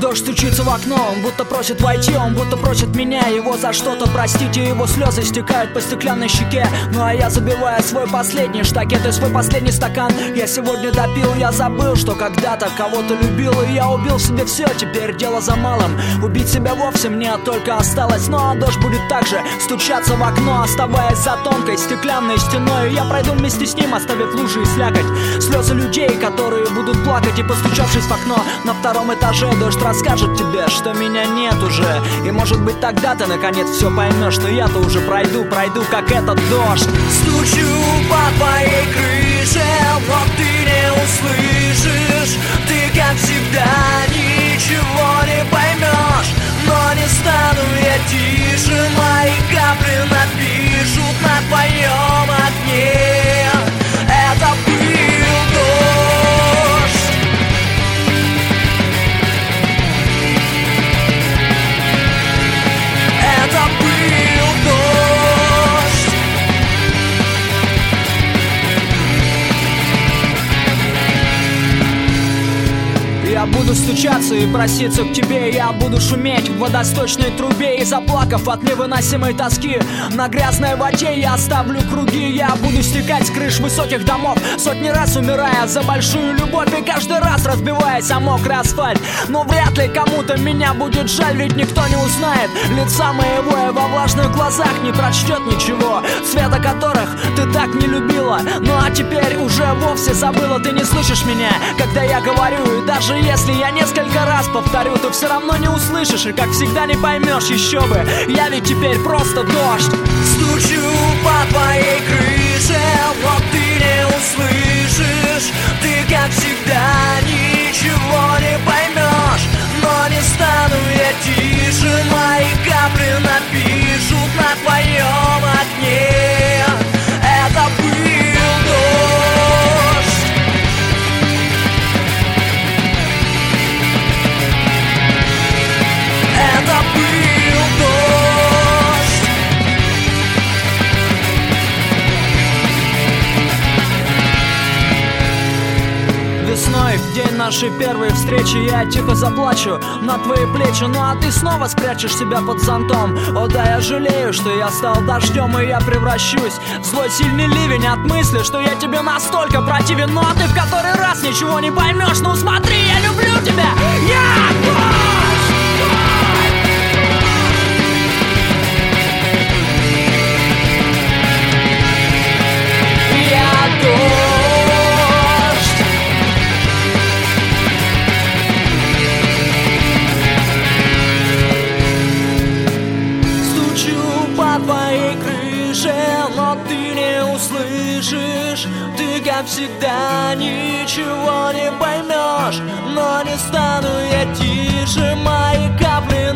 Дождь стучится в окно, он будто просит войти, он будто просит меня его за что-то простить. И его слезы стекают по стеклянной щеке. Ну а я забиваю свой последний штакет и свой последний стакан. Я сегодня допил, я забыл, что когда-то кого-то любил. И я убил в себе все, теперь дело за малым. Убить себя вовсе мне только осталось. Ну а дождь будет также стучаться в окно, оставаясь за тонкой стеклянной стеной. И я пройду вместе с ним, оставив лужи и слякоть. Слезы людей, которые будут плакать. И постучавшись в окно на втором этаже, дождь расскажет тебе, что меня нет уже. И может быть тогда ты наконец все поймешь, что я-то уже пройду как этот дождь. Стучу по твоей крыше, но ты не услышишь. Ты, как всегда, ничего не поймешь. Но не стану я тише, мои капли напишут на твоем окне. Это был дождь. Это был дождь. Я буду стучаться и проситься к тебе. Я буду шуметь в водосточной трубе. И заплакав от невыносимой тоски на грязной воде, я оставлю круги. Я буду стекать с крыш высоких домов, сотни раз умирая за большую любовь. И каждый раз разбиваясь о мокрый асфальт. Но вряд ли кому-то меня будет жаль, ведь никто не узнает лица моего. И во влажных глазах не прочтет ничего, цвета которых ты так не любила. Ну а теперь уже вовсе забыла. Ты не слышишь меня, когда я говорю. И даже если я несколько раз повторю, ты все равно не услышишь. И как всегда не поймешь, еще бы. Я ведь теперь просто дождь. Стучу по твоей крыше, но ты не услышишь. Ты, как всегда, ничего не поймешь. Но не стану я тише, мои капли напишут на твоем окне. Это был дождь. Это был дождь. Весной, в день нашей первой встречи, я тихо заплачу на твои плечи. Ну а ты снова спрячешь себя под зонтом. О да, я жалею, что я стал дождем. И я превращусь в злой сильный ливень от мысли, что я тебе настолько противен. Ну а ты в который раз ничего не поймешь. Ну смотри, я люблю тебя. Я дождь! Я дождь! По твоей крыше, но ты не услышишь. Ты, как всегда, ничего не поймешь. Но не стану я тише, мои капли